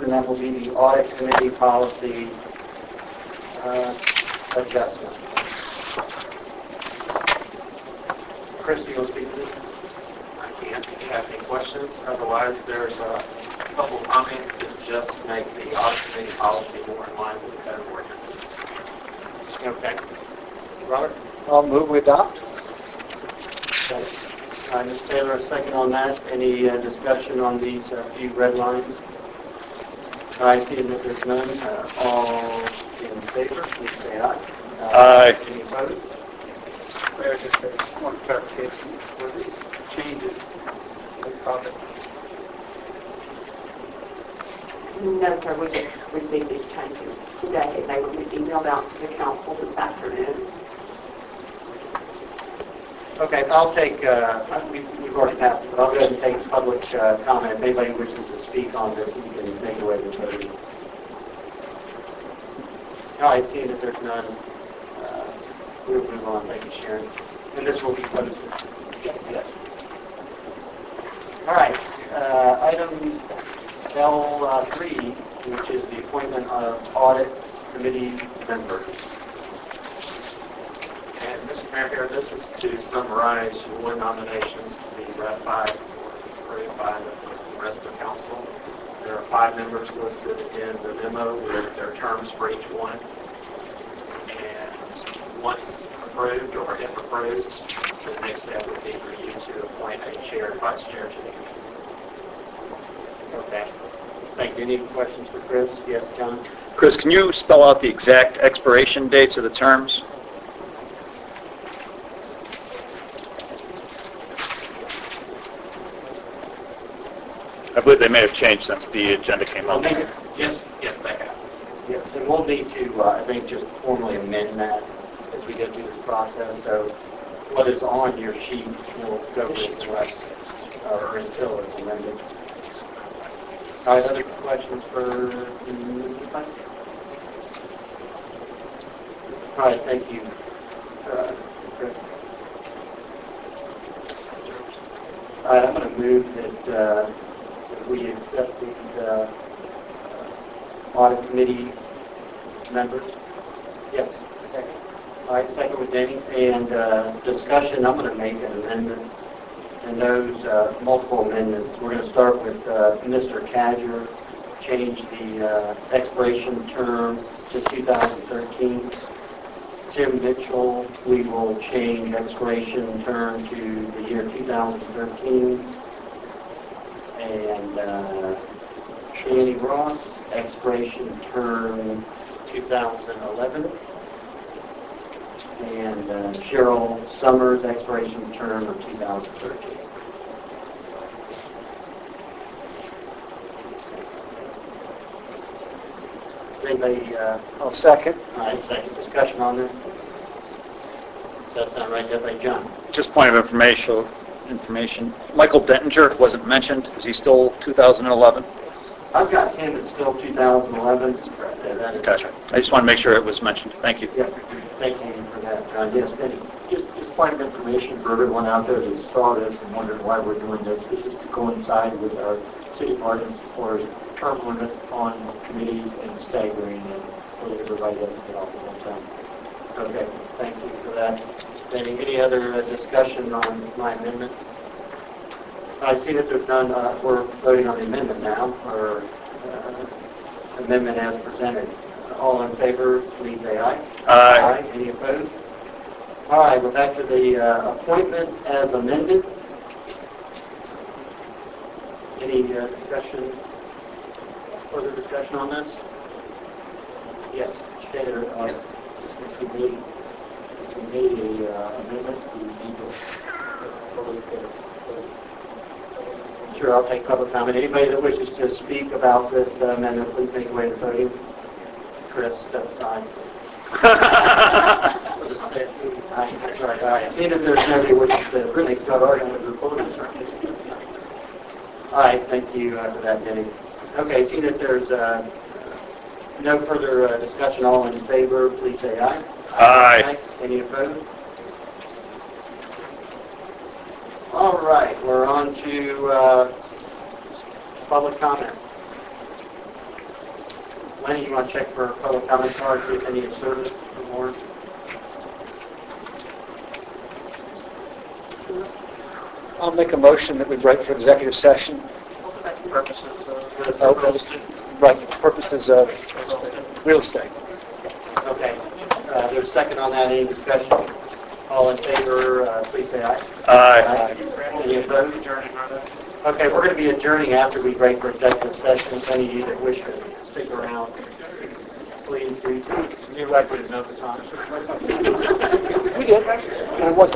and that will be the Audit Committee Policy adjustment. Chris, you want to speak to this? I can't. If you have any questions, otherwise there's a couple of comments that just make the Audit Committee policy more in line with the code of ordinances. Okay. Robert? I'll move we adopt. Ms. Taylor, a second on that. Any discussion on these few red lines? I see that there's none. All in favor, please say aye. Aye. Any opposed? Mayor, just one clarification. Were these changes profit? No, sir. We just received these changes today. They will be emailed out to the council this afternoon. Okay, I'll take, we've already passed it, but I'll go ahead and take public comment. If anybody wishes to speak on this, you can make your way to the podium. All right, seeing that there's none, we'll move on. Thank you, Sharon. And this will be posted. Yes. All right, item L3, which is the appointment of audit committee members. And Mr. Mayor, here, this is to summarize your nominations to be ratified or approved by the rest of council. There are 5 members listed in the memo with their terms for each one. And once approved, or if approved, the next step would be for you to appoint a chair and vice chair to the committee. Okay. Thank you. Any questions for Chris? Yes, John? Chris, can you spell out the exact expiration dates of the terms? I believe they may have changed since the agenda came out. Yes, they have. Yes, and we'll need to, I think, just formally amend that as we go through this process. So what is on your sheet will go with us or until it's amended. All right, other questions for anybody? All right, thank you, Chris. All right, I'm going to move that we accept these audit committee members. Yes, second. All right, second with Danny. And discussion, I'm going to make an amendment. And those multiple amendments, we're going to start with Mr. Cadger, change the expiration term to 2013. Jim Mitchell, we will change expiration term to the year 2013. And Danny Ross, expiration term 2011. And Cheryl Summers, expiration term of 2013. Anybody? I'll second. All right, second discussion on this. Does that sound right? Everybody, John? Just point of information. Michael Dettinger wasn't mentioned. Is he still 2011? I've got him as still 2011. Gotcha. I just want to make sure it was mentioned. Thank you. Yeah, thank you for that, John. Yes, thank you. Just point of information for everyone out there that saw this and wondering why we're doing this. This is to coincide with our city ordinance as far as term limits on committees and staggering, and so that everybody doesn't get off at one time. Okay, thank you for that. Any other discussion on my amendment? I see that there's none. We're voting on the amendment now, or amendment as presented. All in favor, please say aye. Aye. Any opposed? All right, we're back to the appointment as amended. Any discussion, further discussion on this? Yes, Chair. If we made a amendment, we need to Sure, I'll take public comment. Anybody that wishes to speak about this amendment, please make your way to the podium. Chris, step aside. All right. Seeing that there's nobody wishes to make that argument with the podium. All right, thank you for that, Denny. Okay, seeing that there's no further discussion, all in favor, please say aye. Aye. Any opposed? All right, we're on to public comment. Lenny, you want to check for public comment cards, see if they need a service or more? I'll make a motion that we break for executive session. Purposes Right, for purposes of real estate. Okay. There's a second on that. Any discussion? All in favor, please say aye. Aye. Any opposed? Okay, we're going to be adjourning after we break for executive session. If any of you that wish to stick around, please do. You're likely to know the time. We did. It was